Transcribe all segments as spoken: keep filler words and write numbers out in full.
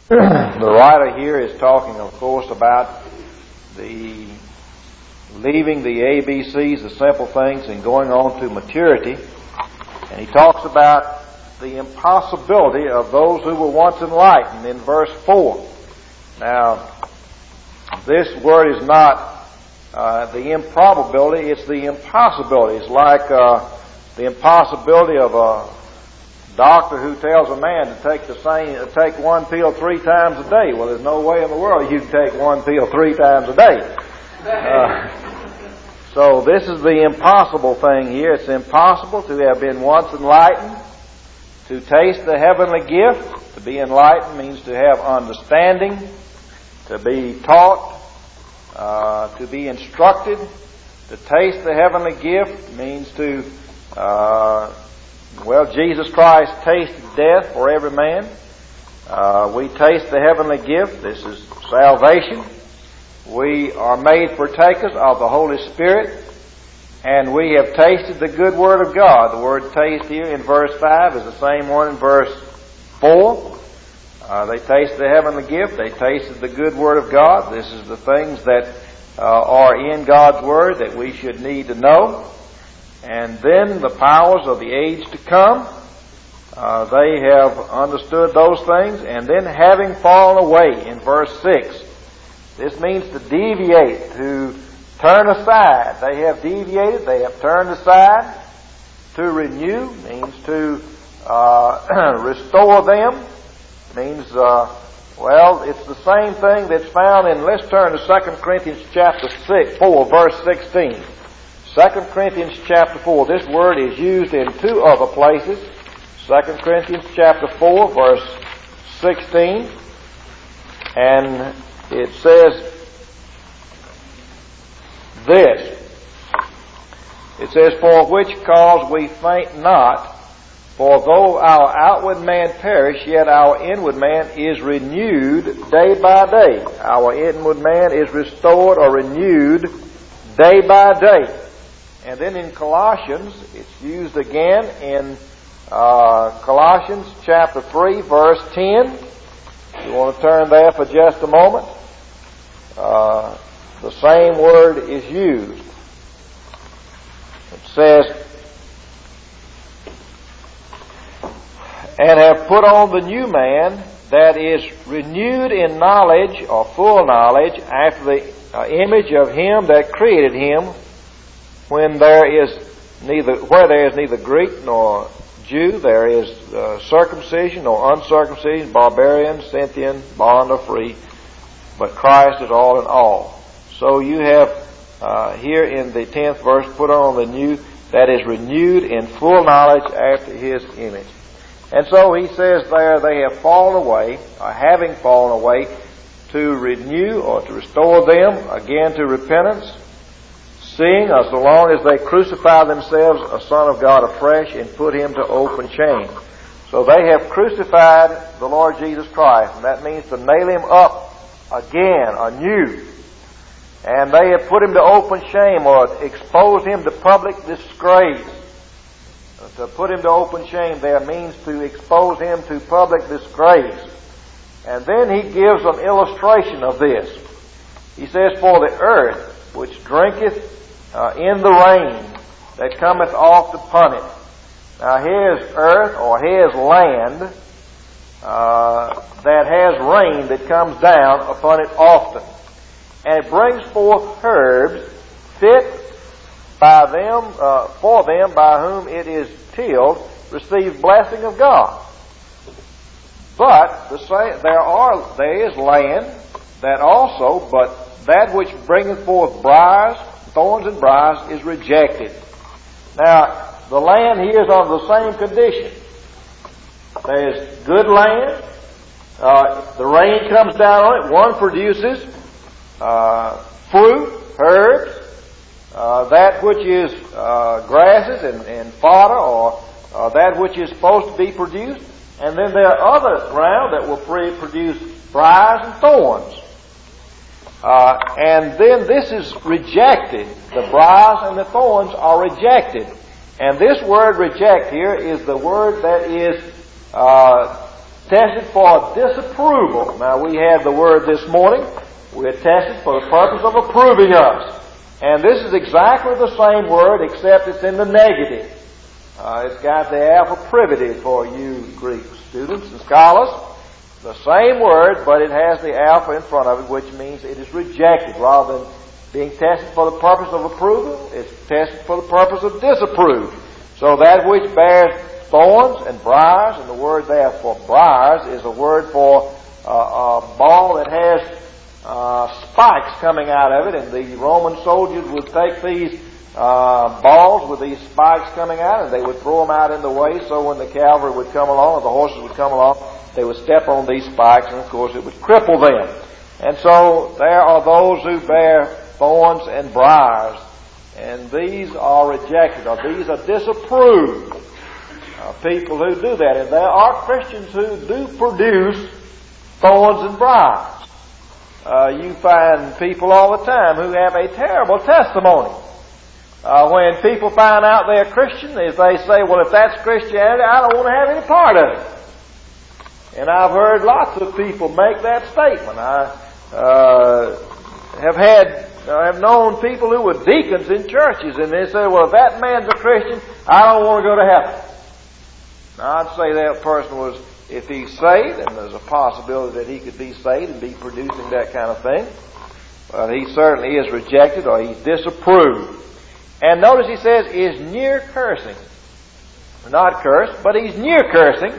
The writer here is talking, of course, about the leaving the A B Cs, the simple things, and going on to maturity. And he talks about the impossibility of those who were once enlightened in verse four. Now, this word is not uh, the improbability, it's the impossibility. It's like uh, the impossibility of a doctor who tells a man to take the same, take one pill three times a day. Well, there's no way in the world you can take one pill three times a day. Uh, so this is the impossible thing here. It's impossible to have been once enlightened, to taste the heavenly gift. To be enlightened means to have understanding, to be taught, uh, to be instructed. To taste the heavenly gift means to uh, Well, Jesus Christ tasted death for every man. Uh, we taste the heavenly gift. This is salvation. We are made partakers of the Holy Spirit. And we have tasted the good Word of God. The word taste here in verse five is the same one in verse four. Uh, they tasted the heavenly gift. They tasted the good Word of God. This is the things that uh, are in God's Word that we should need to know. And then the powers of the age to come, uh, they have understood those things. And then having fallen away in verse six, this means to deviate, to turn aside. They have deviated, they have turned aside. To renew means to uh, restore them. Means, uh, well, it's the same thing that's found in, let's turn to Second Corinthians chapter six, four, verse sixteen. Second Corinthians chapter four. This word is used in two other places. Second Corinthians chapter four, verse sixteen. And it says this. It says, "For which cause we faint not, for though our outward man perish, yet our inward man is renewed day by day." Our inward man is restored or renewed day by day. And then in Colossians, it's used again in uh, Colossians chapter three, verse ten. You want to turn there for just a moment. Uh, the same word is used. It says, "And have put on the new man, that is renewed in knowledge or full knowledge after the uh, image of him that created him, when there is neither, where there is neither Greek nor Jew, there is uh, circumcision or uncircumcision, barbarian, Scythian, bond or free, but Christ is all in all." So you have uh, here in the tenth verse, "Put on the new, that is renewed in full knowledge after his image." And so he says there, they have fallen away, or having fallen away, to renew or to restore them again to repentance, seeing as long as they crucify themselves a Son of God afresh and put him to open shame. So they have crucified the Lord Jesus Christ, and that means to nail him up again, anew. And they have put him to open shame, or exposed him to public disgrace. To put him to open shame there means to expose him to public disgrace. And then he gives an illustration of this. He says, "For the earth which drinketh Uh, in the rain that cometh oft upon it." Now here's earth, or here's land uh, that has rain that comes down upon it often. And it brings forth herbs fit by them, uh, for them by whom it is tilled, receive blessing of God. But the same, there are there is land that also, but that which bringeth forth briars, thorns and briars, is rejected. Now, the land here is under the same condition. There's good land. Uh, the rain comes down on it. One produces uh, fruit, herbs, uh, that which is uh, grasses and, and fodder, or uh, that which is supposed to be produced. And then there are other ground that will produce briars and thorns. Uh, and then this is rejected. The briars and the thorns are rejected. And this word "reject" here is the word that is uh, tested for disapproval. Now, we had the word this morning. We're tested for the purpose of approving us. And this is exactly the same word, except it's in the negative. Uh, it's got the alpha privative for you Greek students and scholars. The same word, but it has the alpha in front of it, which means it is rejected. Rather than being tested for the purpose of approval, it's tested for the purpose of disapprove. So that which bears thorns and briars, and the word there for briars is a word for uh, a ball that has uh, spikes coming out of it, and the Roman soldiers would take these uh, balls with these spikes coming out, and they would throw them out in the way, so when the cavalry would come along, or the horses would come along, they would step on these spikes, and of course it would cripple them. And so there are those who bear thorns and briars, and these are rejected, or these are disapproved. Uh, people who do that. And there are Christians who do produce thorns and briars. Uh, you find people all the time who have a terrible testimony. Uh, when people find out they're Christian, if they say, well, if that's Christianity, I don't want to have any part of it. And I've heard lots of people make that statement. I uh, have had, I have known people who were deacons in churches, and they say, well, if that man's a Christian, I don't want to go to heaven. Now, I'd say that person was, if he's saved, and there's a possibility that he could be saved and be producing that kind of thing, but he certainly is rejected or he's disapproved. And notice he says, is near cursing. Not cursed, but he's near cursing,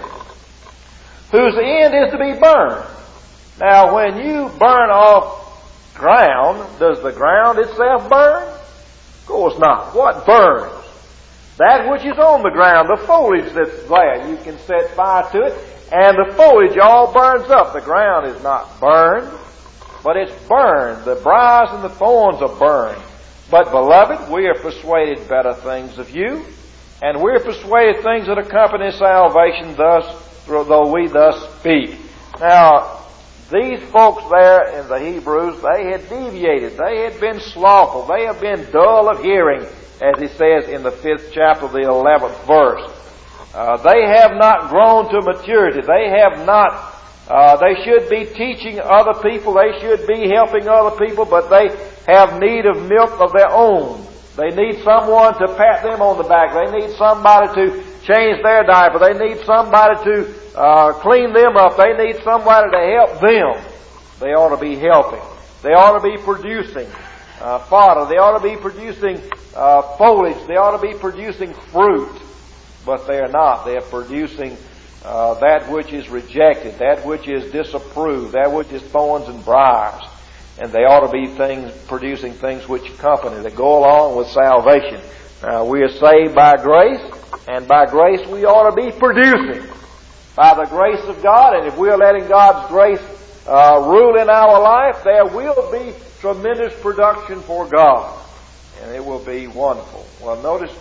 whose end is to be burned. Now, when you burn off ground, does the ground itself burn? Of course not. What burns? That which is on the ground, the foliage that's there. You can set fire to it, and the foliage all burns up. The ground is not burned, but it's burned. The briars and the thorns are burned. But, beloved, we are persuaded better things of you, and we are persuaded things that accompany salvation, thus, though we thus speak. Now, these folks there in the Hebrews, they had deviated. They had been slothful. They have been dull of hearing, as he says in the fifth chapter, the eleventh verse. Uh, they have not grown to maturity. They have not, uh, they should be teaching other people. They should be helping other people, but they have need of milk of their own. They need someone to pat them on the back. They need somebody to change their diaper. They need somebody to uh, clean them up. They need somebody to help them. They ought to be helping. They ought to be producing Uh, fodder. They ought to be producing uh, foliage. They ought to be producing fruit. But they are not. They are producing uh, that which is rejected, that which is disapproved, that which is thorns and briars. And they ought to be things, producing things which accompany, that go along with salvation. Now, we are saved by grace, and by grace we ought to be producing. By the grace of God, and if we are letting God's grace uh, rule in our life, there will be tremendous production for God, and it will be wonderful. Well, notice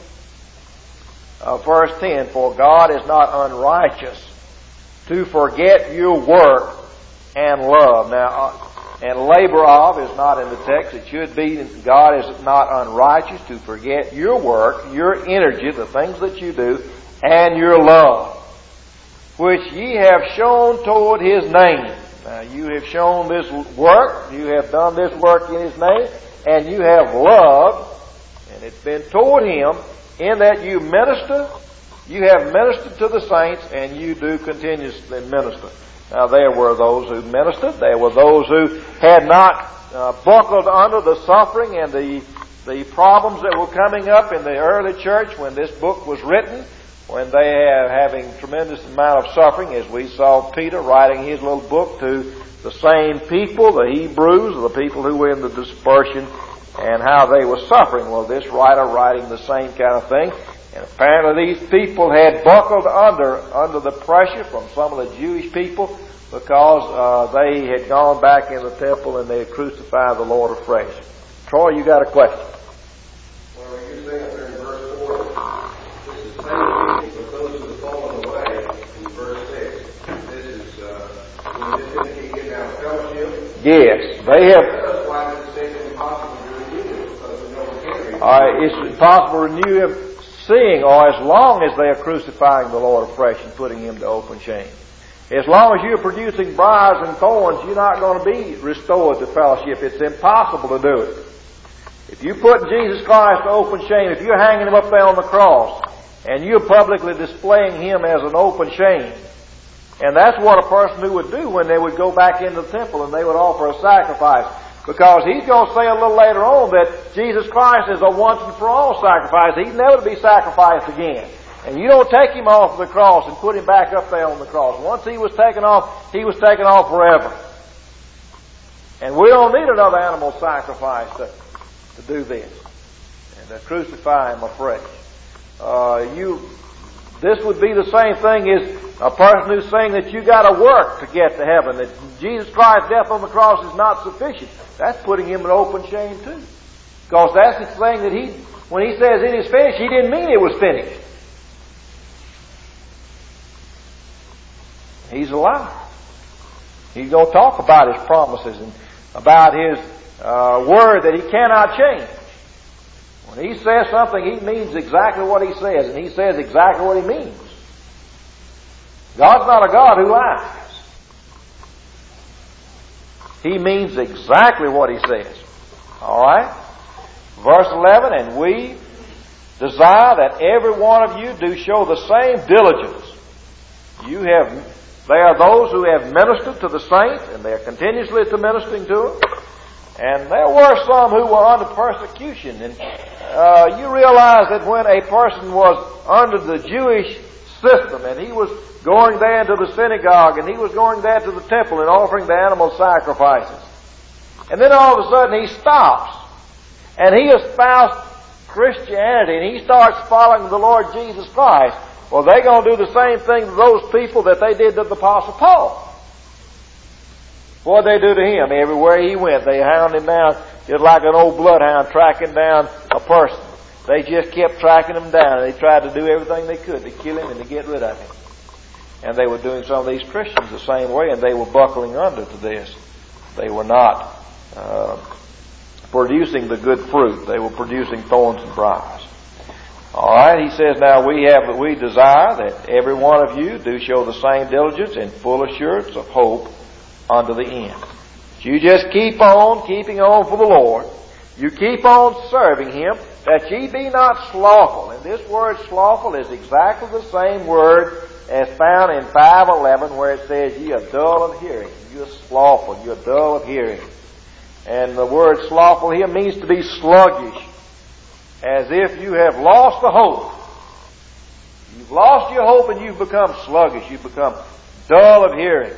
uh, verse ten, for God is not unrighteous to forget your work and love. Now, uh, and labor of is not in the text. It should be, God is not unrighteous to forget your work, your energy, the things that you do, and your love, which ye have shown toward His name. Now, you have shown this work, you have done this work in His name, and you have loved, and it's been toward Him, in that you minister, you have ministered to the saints, and you do continuously minister. Now, there were those who ministered, there were those who had not uh, buckled under the suffering and the, the problems that were coming up in the early church when this book was written, when they are having tremendous amount of suffering, as we saw Peter writing his little book to the same people, the Hebrews, the people who were in the dispersion, and how they were suffering. Well, this writer writing the same kind of thing. And apparently these people had buckled under under the pressure from some of the Jewish people because uh, they had gone back in the temple and they had crucified the Lord afresh. Troy, you got a question? Well, you say there in verse four, this is same but those who have fallen away in verse six. This is, uh, when this indicate getting out of fellowship? Yes, they have. That's why it's saying impossible to renew it, because we know we can't renew it. Uh, it's impossible to renew him, seeing, or as long as they are crucifying the Lord afresh and putting Him to open shame. As long as you're producing briars and thorns, you're not going to be restored to fellowship. It's impossible to do it. If you put Jesus Christ to open shame, if you're hanging Him up there on the cross, and you're publicly displaying Him as an open shame, and that's what a person who would do when they would go back into the temple and they would offer a sacrifice. Because he's going to say a little later on that Jesus Christ is a once and for all sacrifice. He's never to be sacrificed again. And you don't take Him off the cross and put Him back up there on the cross. Once He was taken off, He was taken off forever. And we don't need another animal sacrifice to, to do this. And to crucify Him afresh. Uh, you, this would be the same thing as a person who's saying that you got to work to get to heaven, that Jesus Christ's death on the cross is not sufficient. That's putting Him in open shame too. Because that's the thing that He, when He says it is finished, He didn't mean it was finished. He's a liar. He's going to talk about His promises and about His uh, word that He cannot change. When He says something, He means exactly what He says, and He says exactly what He means. God's not a God who lies. He means exactly what He says. Alright? Verse eleven, and we desire that every one of you do show the same diligence. You have, they are those who have ministered to the saints, and they are continuously to ministering to them. And there were some who were under persecution. And uh, you realize that when a person was under the Jewish system, and he was going there to the synagogue, and he was going there to the temple and offering the animal sacrifices. And then all of a sudden he stops, and he espoused Christianity, and he starts following the Lord Jesus Christ. Well, they're going to do the same thing to those people that they did to the Apostle Paul. What did they do to him? Everywhere he went, they hound him down just like an old bloodhound tracking down a person. They just kept tracking him down, and they tried to do everything they could to kill him and to get rid of him. And they were doing some of these Christians the same way, and they were buckling under to this. They were not uh, producing the good fruit. They were producing thorns and briars. All right, he says, now we have, we desire that every one of you do show the same diligence and full assurance of hope unto the end. You just keep on keeping on for the Lord. You keep on serving Him, that ye be not slothful. And this word slothful is exactly the same word as found in five eleven, where it says, ye are dull of hearing. You are slothful. You are dull of hearing. And the word slothful here means to be sluggish, as if you have lost the hope. You've lost your hope and you've become sluggish. You've become dull of hearing.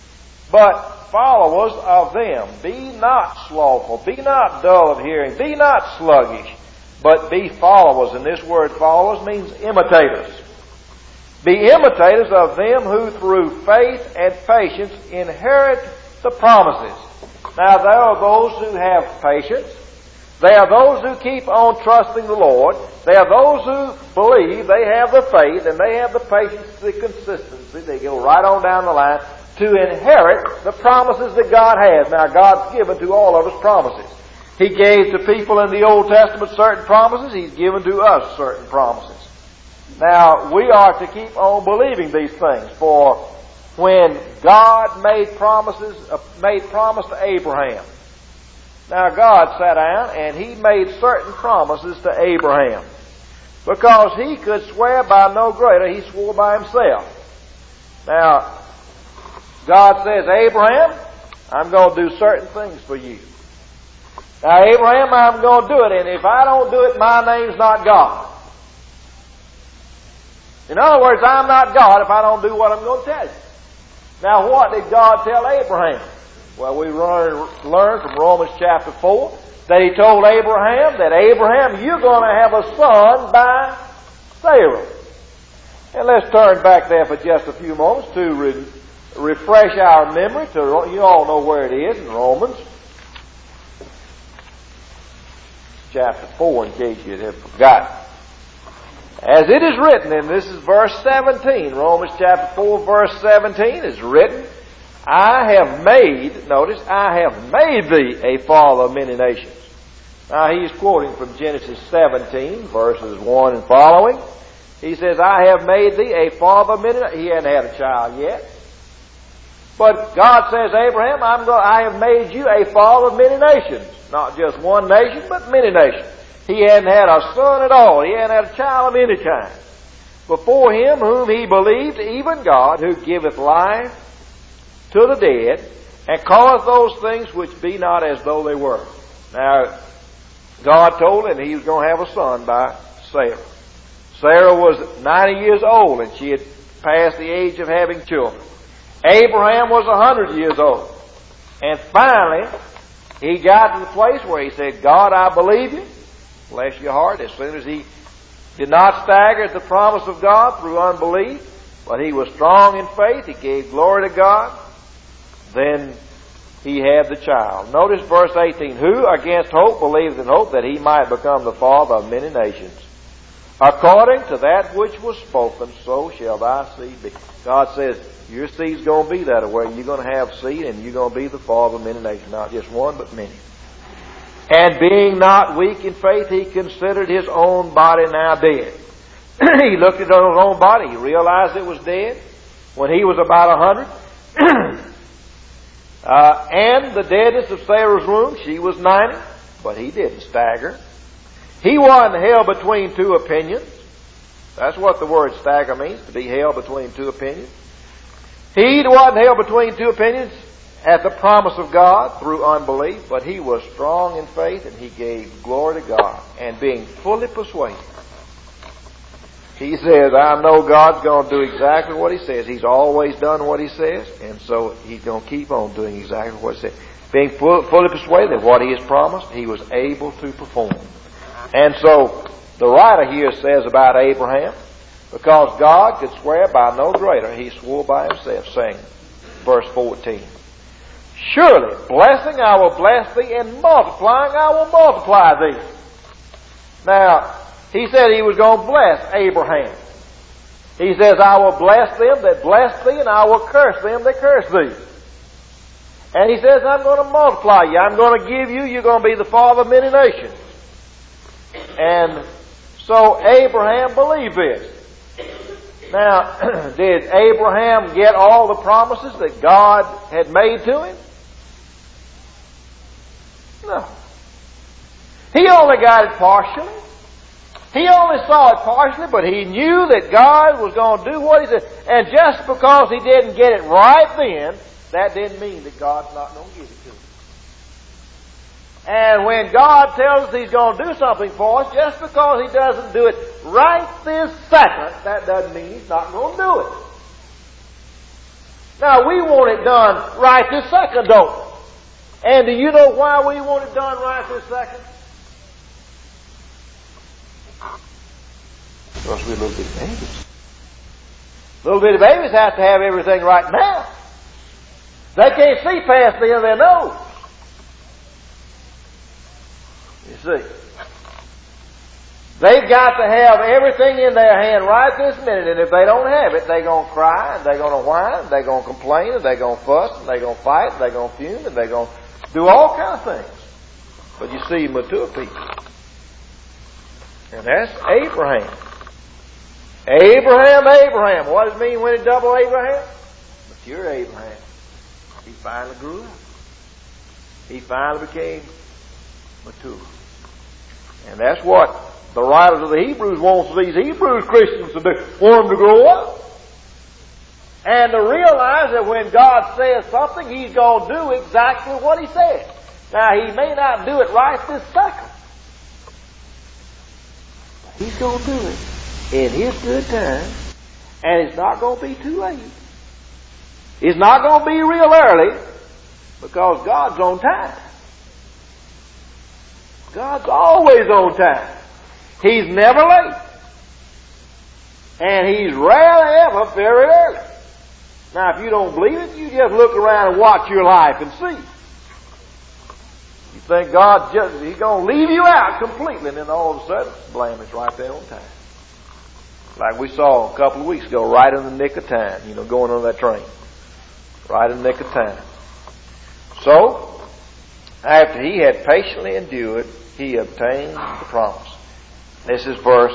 But followers of them, be not slothful, be not dull of hearing, be not sluggish, but be followers. And this word followers means imitators. Be imitators of them who through faith and patience inherit the promises. Now there are those who have patience. They are those who keep on trusting the Lord. They are those who believe, they have the faith, and they have the patience, the consistency. They go right on down the line to inherit the promises that God has. Now God's given to all of us promises. He gave to people in the Old Testament certain promises. He's given to us certain promises. Now, we are to keep on believing these things, for when God made promises, uh, made promise to Abraham. Now, God sat down and He made certain promises to Abraham. Because He could swear by no greater, He swore by Himself. Now, God says, Abraham, I'm going to do certain things for you. Now, Abraham, I'm going to do it, and if I don't do it, my name's not God. In other words, I'm not God if I don't do what I'm going to tell you. Now, what did God tell Abraham? Well, we learn from Romans chapter four that He told Abraham that, Abraham, you're going to have a son by Sarah. And let's turn back there for just a few moments to re- refresh our memory. To, you all know where it is in Romans chapter four, in case you have forgotten. As it is written, and this is verse seventeen, Romans chapter four, verse seventeen is written, I have made, notice, I have made thee a father of many nations. Now he's quoting from Genesis seventeen, verses one and following. He says, I have made thee a father of many nations. He hadn't had a child yet. But God says, Abraham, I'm going, I have made you a father of many nations. Not just one nation, but many nations. He hadn't had a son at all. He hadn't had a child of any kind. Before him whom he believed, even God, who giveth life to the dead, and calleth those things which be not as though they were. Now, God told him he was going to have a son by Sarah. Sarah was ninety years old, and she had passed the age of having children. Abraham was one hundred years old. And finally, he got to the place where he said, God, I believe you. Bless your heart. As soon as he did not stagger at the promise of God through unbelief, but he was strong in faith, he gave glory to God, then he had the child. Notice verse eighteen. Who against hope believed in hope that he might become the father of many nations. According to that which was spoken, so shall thy seed be. God says, your seed's going to be that way. You're going to have seed, and you're going to be the father of many nations. Not just one, but many. And being not weak in faith, he considered his own body now dead. He looked at his own body. He realized it was dead when he was about a hundred. uh, and the deadness of Sarah's womb, she was ninety, but he didn't stagger. He wasn't held between two opinions. That's what the word stagger means, to be held between two opinions. He wasn't held between two opinions at the promise of God through unbelief, but he was strong in faith, and he gave glory to God. And being fully persuaded, he says, I know God's going to do exactly what he says. He's always done what he says, and so he's going to keep on doing exactly what he says. Being full, fully persuaded that what he has promised, he was able to perform. And so the writer here says about Abraham, because God could swear by no greater, he swore by himself, saying, verse fourteen, surely blessing I will bless thee, and multiplying I will multiply thee. Now, he said he was going to bless Abraham. He says, I will bless them that bless thee, and I will curse them that curse thee. And he says, I'm going to multiply you. I'm going to give you, you're going to be the father of many nations. And so Abraham believed this. Now, did Abraham get all the promises that God had made to him? No. He only got it partially. He only saw it partially, but he knew that God was going to do what he said. And just because he didn't get it right then, that didn't mean that God's not going to give it to him. And when God tells us he's going to do something for us, just because he doesn't do it right this second, that doesn't mean he's not going to do it. Now, we want it done right this second, don't we? And do you know why we want it done right this second? Because we're little bitty babies. Little bitty babies have to have everything right now. They can't see past the end of their nose. You see, they've got to have everything in their hand right this minute, and if they don't have it, they're going to cry, and they're going to whine, and they're going to complain, and they're going to fuss, and they're going to fight, and they're going to fume, and they're going to do all kinds of things. But you see, mature people, and that's Abraham. Abraham, Abraham. What does it mean when it double Abraham? Mature Abraham. He finally grew up. He finally became mature. And that's what the writers of the Hebrews want these Hebrews Christians to do. Want them to grow up. And to realize that when God says something, he's going to do exactly what he said. Now, he may not do it right this second. But he's going to do it in his good time. And it's not going to be too late. It's not going to be real early, because God's on time. God's always on time. He's never late. And he's rarely ever very early. Now, if you don't believe it, you just look around and watch your life and see. You think God just, he's going to leave you out completely, and then all of a sudden, blam, it's right there on time. Like we saw a couple of weeks ago, right in the nick of time, you know, going on that train. Right in the nick of time. So, after he had patiently endured, he obtained the promise. This is verse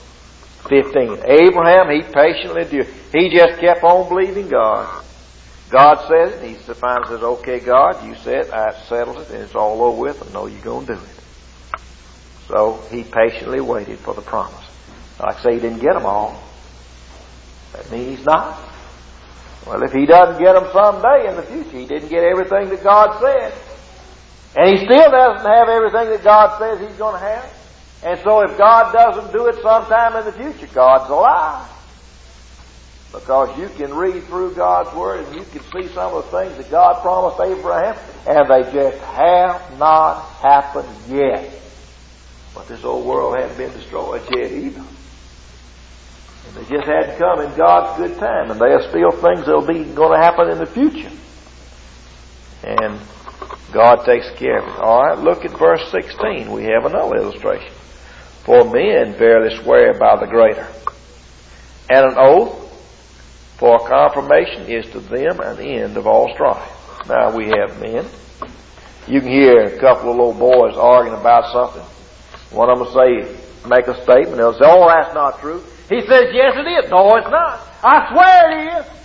fifteen. Abraham, he patiently endured. He just kept on believing God. God says it, he finally says, okay, God, you said, that settles it, and it's all over with. I know you're going to do it. So he patiently waited for the promise. Like I say, he didn't get them all. That means he's not. Well, if he doesn't get them someday in the future, he didn't get everything that God said. And he still doesn't have everything that God says he's going to have. And so if God doesn't do it sometime in the future, God's a lie. Because you can read through God's Word and you can see some of the things that God promised Abraham, and they just have not happened yet. But this old world hadn't been destroyed yet either. And they just hadn't come in God's good time. And there are still things that will be going to happen in the future. And God takes care of it. All right, look at verse sixteen. We have another illustration. For men verily swear by the greater, and an oath for confirmation is to them an end of all strife. Now we have men. You can hear a couple of little boys arguing about something. One of them will say, make a statement. They'll say, oh, that's not true. He says, yes, it is. No, it's not. I swear it is.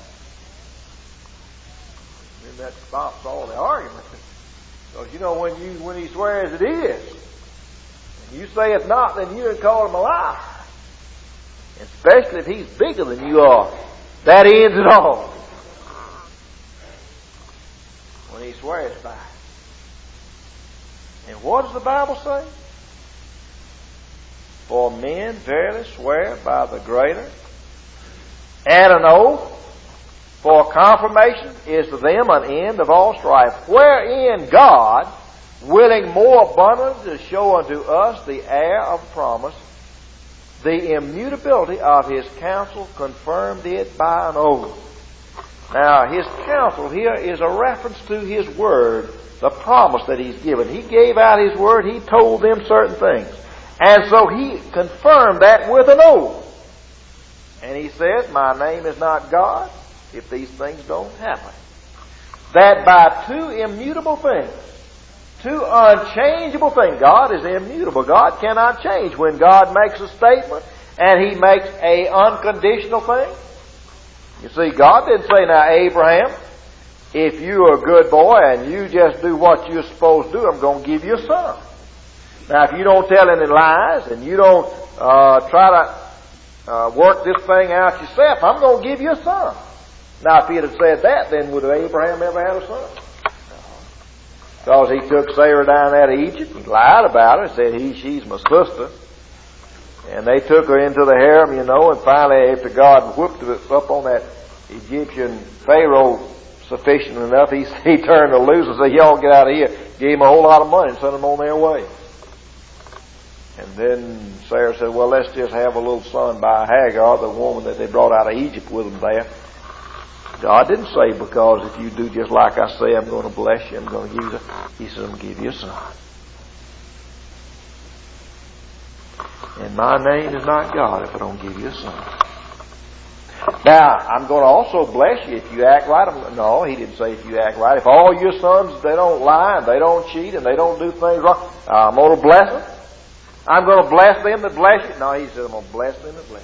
And that stops all the argument. Because you know, when you when he swears it is, and you say it's not, then you done call him a liar. Especially if he's bigger than you are. That ends it all. When he swears by it. And what does the Bible say? For men verily swear by the greater, and an oath for confirmation is to them an end of all strife, wherein God, willing more abundantly to show unto us the heir of promise, the immutability of his counsel, confirmed it by an oath. Now, his counsel here is a reference to his word, the promise that he's given. He gave out his word. He told them certain things. And so he confirmed that with an oath. And he said, my name is not God if these things don't happen. That by two immutable things, two unchangeable things. God is immutable. God cannot change. When God makes a statement and he makes a unconditional thing. You see, God didn't say, now Abraham, if you're a good boy and you just do what you're supposed to do, I'm going to give you a son. Now if you don't tell any lies and you don't uh, try to uh, work this thing out yourself, I'm going to give you a son. Now if he had said that, then would Abraham ever have a son? Because he took Sarah down out of Egypt and lied about her, said he, she's my sister. And they took her into the harem, you know, and finally after God whooped her up on that Egyptian Pharaoh sufficient enough, he, he turned her loose and said, y'all get out of here. Gave him a whole lot of money and sent them on their way. And then Sarah said, well, let's just have a little son by Hagar, the woman that they brought out of Egypt with them there. God didn't say, because if you do just like I say, I'm going to bless you, I'm going to give you a, he said, I'm going to give you a son. And my name is not God if I don't give you a son. Now, I'm going to also bless you if you act right. I'm, no, he didn't say if you act right. If all your sons, they don't lie, and they don't cheat, and they don't do things wrong, I'm going to bless them. I'm going to bless them that bless you. No, he said, I'm going to bless them that bless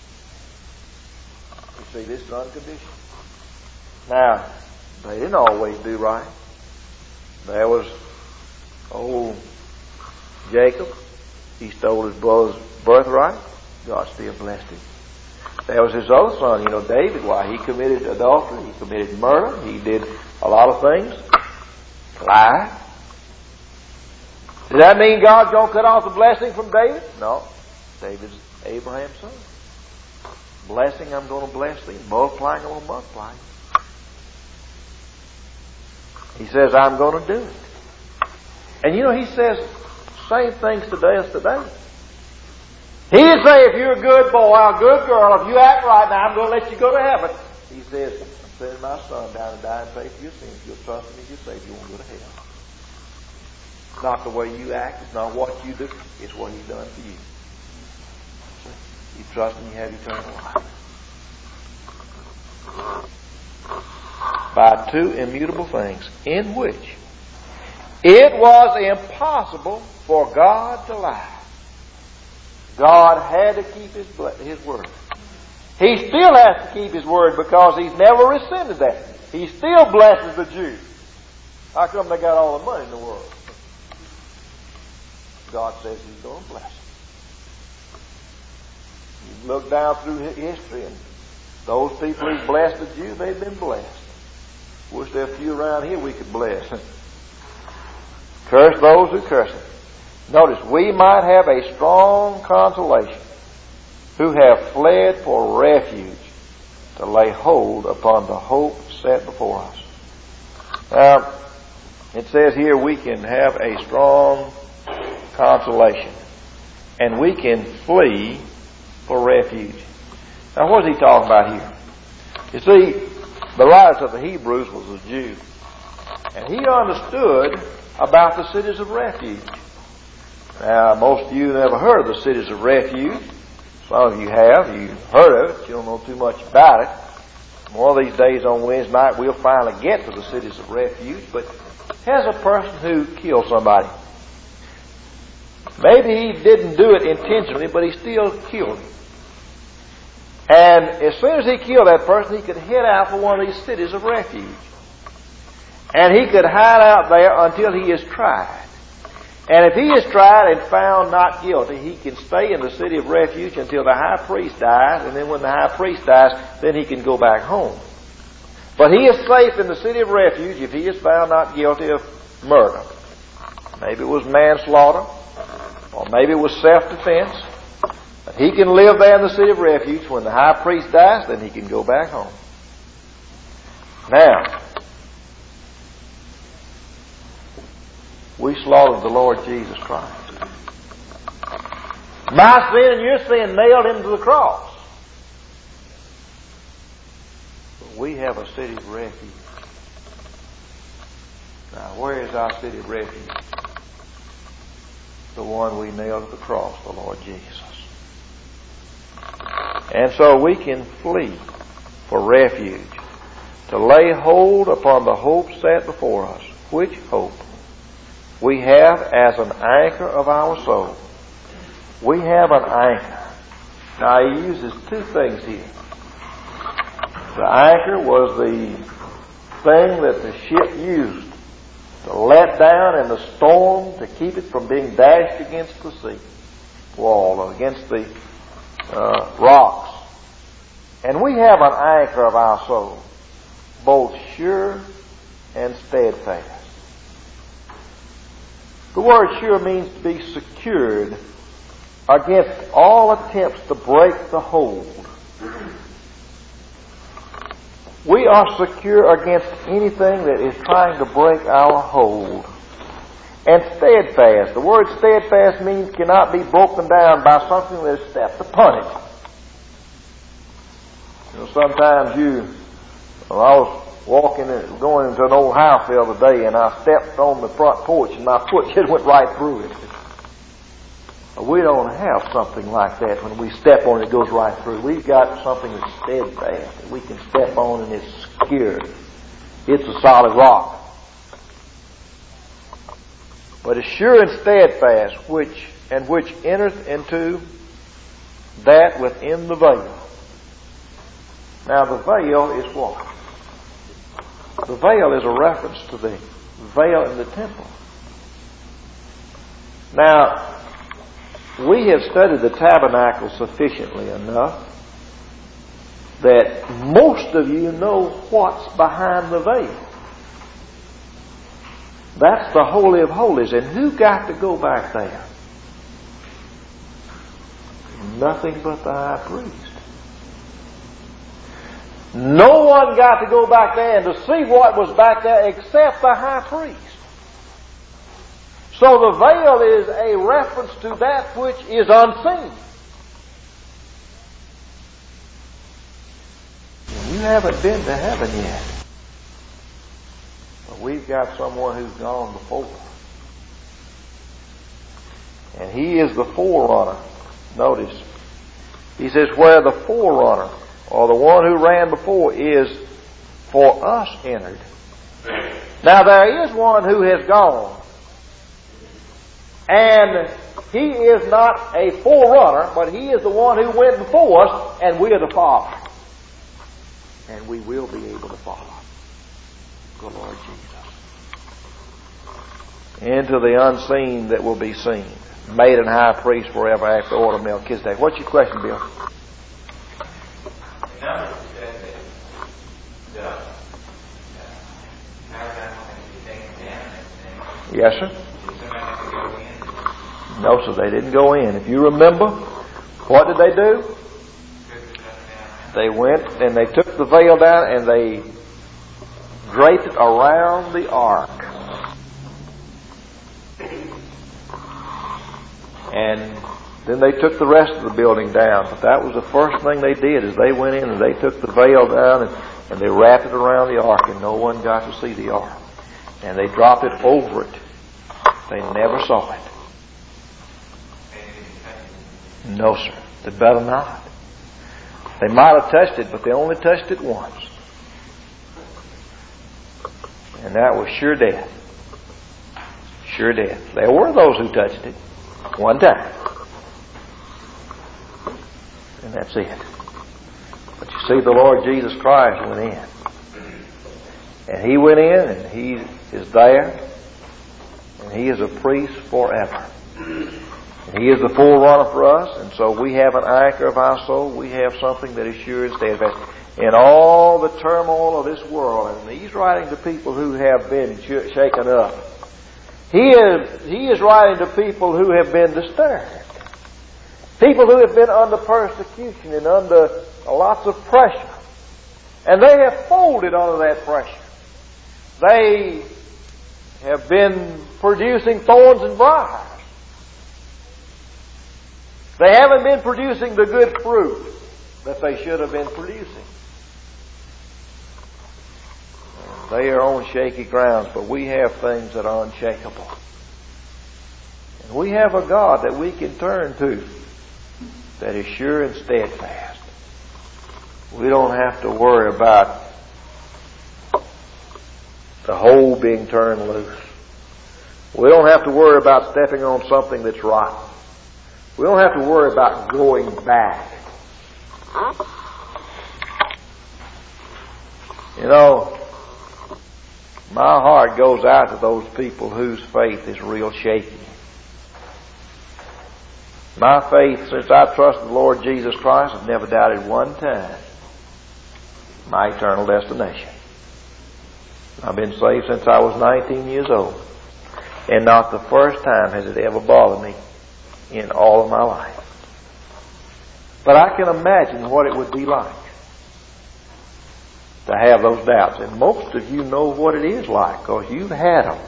you. You see, this is unconditional. Now, they didn't always do right. There was old Jacob. He stole his brother's birthright. God still blessed him. There was his other son, you know, David. Why, he committed adultery. He committed murder. He did a lot of things. Lied. Does that mean God's going to cut off the blessing from David? No. David's Abraham's son. Blessing, I'm going to bless thee. Multiplying, I'm going to multiply. He says, I'm going to do it. And you know, he says same things today as today. He didn't say, if you're a good boy or a good girl, if you act right now, I'm going to let you go to heaven. He says, I'm sending my son down to die and pay for your sins. You'll trust me, you'll save, you won't go to hell. It's not the way you act, it's not what you do, it's what he's done for you. You trust him, you have eternal life. By two immutable things, in which it was impossible for God to lie. God had to keep his, his word. He still has to keep His word because He's never rescinded that. He still blesses the Jews. How come they got all the money in the world? God says He's going to bless them. You look down through history, and those people who blessed the Jews, they've been blessed. Wish there are a few around here we could bless. Curse those who curse Him. Notice, we might have a strong consolation who have fled for refuge to lay hold upon the hope set before us. Now, it says here we can have a strong consolation, and we can flee for refuge. Now, what is he talking about here? You see, the writer of the Hebrews was a Jew, and he understood about the cities of refuge. Now, most of you never heard of the cities of refuge. Some of you have. You've heard of it. You don't know too much about it. One of these days on Wednesday night, we'll finally get to the cities of refuge. But here's a person who killed somebody. Maybe he didn't do it intentionally, but he still killed him. And as soon as he killed that person, he could head out for one of these cities of refuge. And he could hide out there until he is tried. And if he is tried and found not guilty, he can stay in the city of refuge until the high priest dies, and then when the high priest dies, then he can go back home. But he is safe in the city of refuge if he is found not guilty of murder. Maybe it was manslaughter, or maybe it was self-defense. But he can live there in the city of refuge. When the high priest dies, then he can go back home. Now, we slaughtered the Lord Jesus Christ. My sin and your sin nailed Him to the cross. But we have a city of refuge. Now, where is our city of refuge? The one we nailed to the cross, the Lord Jesus. And so we can flee for refuge, to lay hold upon the hope set before us. Which hope? We have as an anchor of our soul. We have an anchor. Now he uses two things here. The anchor was the thing that the ship used to let down in the storm to keep it from being dashed against the sea wall or against the uh, rocks. And we have an anchor of our soul, both sure and steadfast. The word sure means to be secured against all attempts to break the hold. We are secure against anything that is trying to break our hold. And steadfast. The word steadfast means cannot be broken down by something that is stepped upon it. You know, sometimes you, well, I was walking, going into an old house the other day, and I stepped on the front porch, and my foot just went right through it. We don't have something like that. When we step on it, it goes right through. We've got something that's steadfast that we can step on, and it's secure. It's a solid rock. But it's sure and steadfast, which and which entereth into that within the veil. Now the veil is what? The veil is a reference to the veil in the temple. Now, we have studied the tabernacle sufficiently enough that most of you know what's behind the veil. That's the Holy of Holies. And who got to go back there? Nothing but the high priest. No one got to go back there and to see what was back there except the high priest. So the veil is a reference to that which is unseen. And you haven't been to heaven yet. But we've got someone who's gone before. And He is the forerunner. Notice, He says, where the forerunner, or the one who ran before, is for us entered. Now there is one who has gone. And He is not a forerunner, but He is the one who went before us, and we are the follower. And we will be able to follow the Lord Jesus into the unseen that will be seen, made an high priest forever after the order of Melchizedek. What's your question, Bill? Yes, sir. No, sir, they didn't go in. If you remember, what did they do? They went and they took the veil down and they draped it around the ark. And then they took the rest of the building down. But that was the first thing they did, is they went in and they took the veil down and, and they wrapped it around the ark, and no one got to see the ark. And they dropped it over it. They never saw it. No, sir. They better not. They might have touched it, but they only touched it once. And that was sure death. Sure death. There were those who touched it one time. And that's it. But you see, the Lord Jesus Christ went in. And He went in and He is there. And He is a priest forever. And He is the forerunner for us. And so we have an anchor of our soul. We have something that is sure and steadfast. In all the turmoil of this world, and He's writing to people who have been sh- shaken up. He is, he is writing to people who have been disturbed. People who have been under persecution and under lots of pressure. And they have folded under that pressure. They have been producing thorns and briars. They haven't been producing the good fruit that they should have been producing. They are on shaky grounds, but we have things that are unshakable. And we have a God that we can turn to that is sure and steadfast. We don't have to worry about the hole being turned loose. We don't have to worry about stepping on something that's rotten. We don't have to worry about going back. You know, my heart goes out to those people whose faith is real shaky. My faith, since I trusted the Lord Jesus Christ, I've never doubted one time my eternal destination. I've been saved since I was nineteen years old. And not the first time has it ever bothered me in all of my life. But I can imagine what it would be like to have those doubts. And most of you know what it is like, because you've had them.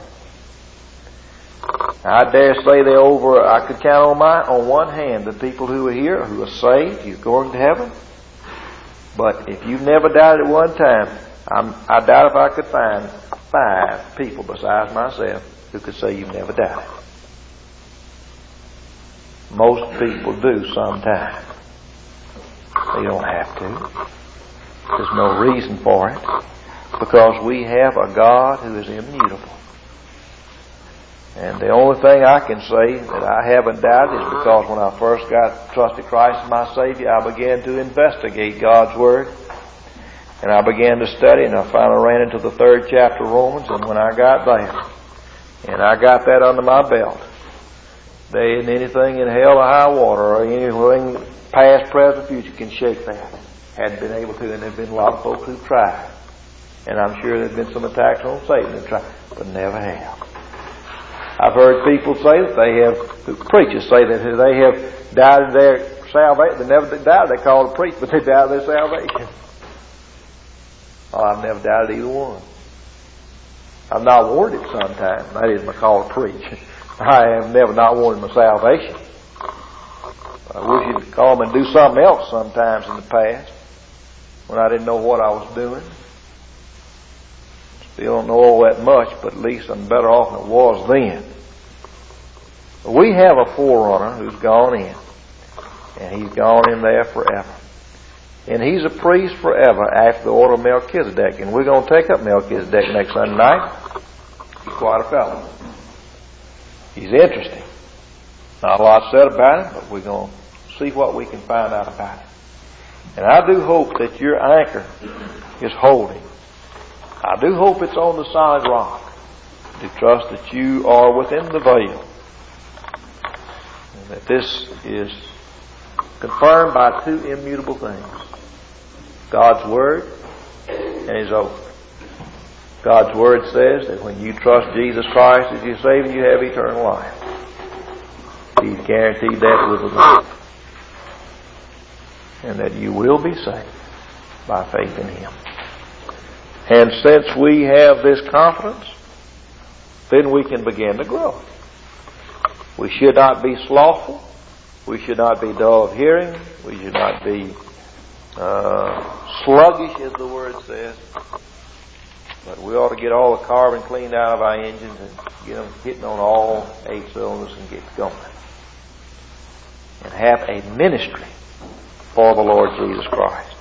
I dare say they over, I could count on my, on one hand the people who are here, who are saved, who are going to heaven. But if you've never doubted at one time, I'm, I doubt if I could find five people besides myself who could say you've never doubted. Most people do sometime. They don't have to. There's no reason for it. Because we have a God who is immutable. And the only thing I can say that I haven't doubted is because when I first got trusted Christ as my Savior, I began to investigate God's Word. And I began to study, and I finally ran into the third chapter of Romans, and when I got there, and I got that under my belt, there isn't anything in hell or high water or anything past, present, future can shake that. Hadn't been able to, and there have been a lot of folks who've tried. And I'm sure there have been some attacks on Satan who've tried, but never have. I've heard people say that they have, preachers say that they have doubted their salvation. They never doubted they called to preach, but they doubted their salvation. Oh, I've never doubted either one. I've not wanted it sometime. That isn't my call to preach. I have never not wanted my salvation. I wish you'd call me and do something else sometimes in the past when I didn't know what I was doing. Still don't know all that much, but at least I'm better off than I was then. But we have a forerunner who's gone in, and he's gone in there forever. And he's a priest forever after the order of Melchizedek. And we're going to take up Melchizedek next Sunday night. He's quite a fellow. He's interesting. Not a lot said about it, but we're going to see what we can find out about it. And I do hope that your anchor is holding. I do hope it's on the solid rock. To trust that you are within the veil. And that this is confirmed by two immutable things. God's Word and His oath. God's Word says that when you trust Jesus Christ as your Savior, you have eternal life. He's guaranteed that with an oath. And that you will be saved by faith in Him. And since we have this confidence, then we can begin to grow. We should not be slothful. We should not be dull of hearing. We should not be uh, sluggish, as the Word says. But we ought to get all the carbon cleaned out of our engines and get them hitting on all eight cylinders and get going. And have a ministry for the Lord Jesus Christ.